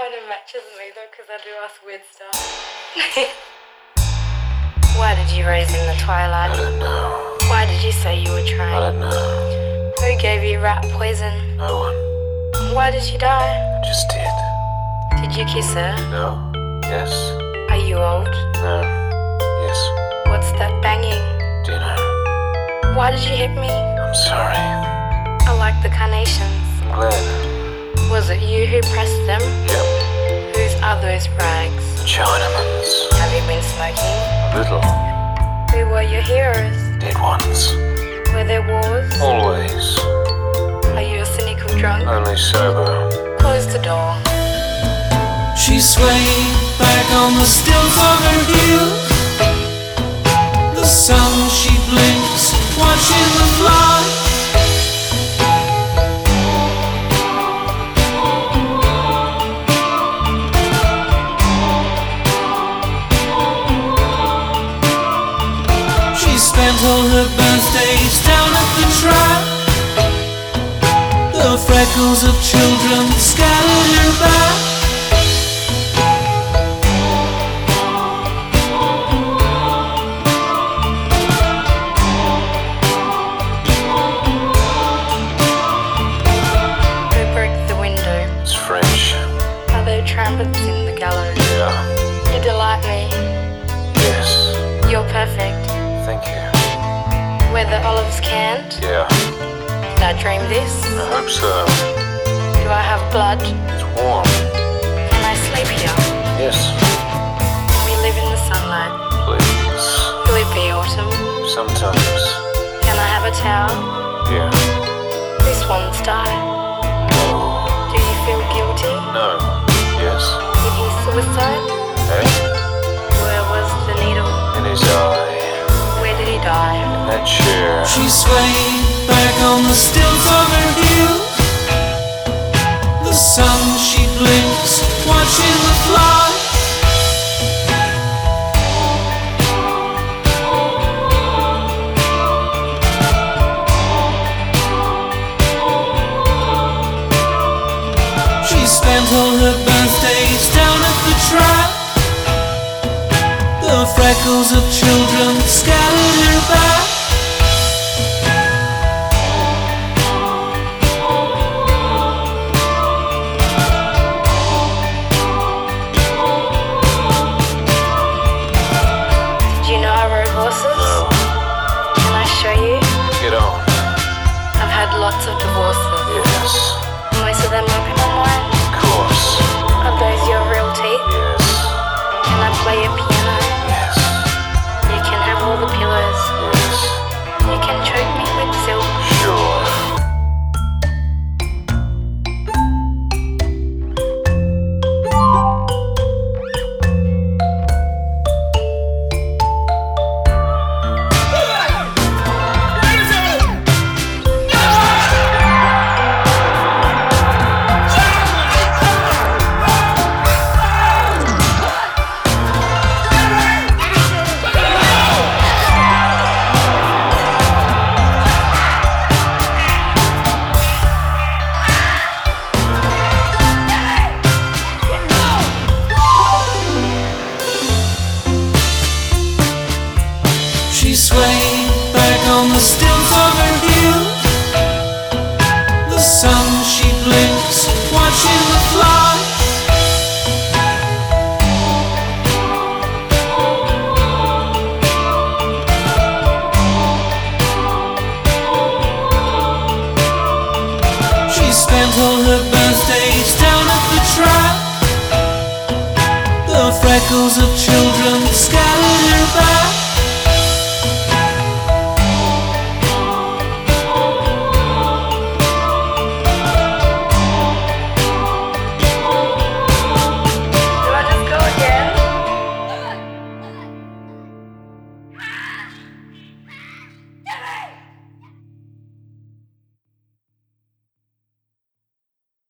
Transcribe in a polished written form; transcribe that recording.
kind of matches me though, because I do ask weird stuff. Why did you raise in the twilight? I don't know. Why did you say you were trying? I don't know. Who gave you rat poison? No one. Why did she die? I just did. Did you kiss her? No. Yes. Are you old? No. Yes. What's that banging? Do you know? Why did you hit me? I'm sorry. I like the carnations. I'm glad. Was it you who pressed them? Yep. Whose are those rags? The Chinaman's. Have you been smoking? A little. Who were your heroes? Dead ones. Were there wars? Always. Are you a cynical drunk? Only sober. Close the door. She swayed back on the stilts of her heels. The sun she blinks, watching the flies. She spent all her birthdays down at the track. The freckles of children scattered her back. Trumpets in the gallows. Yeah. You delight me. Yes. You're perfect. Thank you. Were the olives canned? Yeah. Did I dream this? I hope so. Do I have blood? It's warm. Can I sleep here? Yes. Can we live in the sunlight? Please. Will it be autumn? Sometimes. Can I have a towel? Yeah. Do swans die? No. Do you feel guilty? No. Yes. Did he suicide? Hey? Where was the needle? In his eye. Where did he die? In that chair. She swayed back on the stilts of her heels. The sun she blinks, watching the flies. She spent all her birthdays down at the track. The freckles of children scattered her back. Did you know I rode horses? No. Can I show you? Get on. I've had lots of divorces. Yes. Most of them open online. Of course. Are those your real teeth? Yes. Can I play a piano? Yes. You can have all the pillows. Yes. You can choke me with silk. Sure. She swayed back on the stilts of her heels. The sun she blinks, watching the flies. She spent all her birthdays down at the track. The freckles of children scattered her back.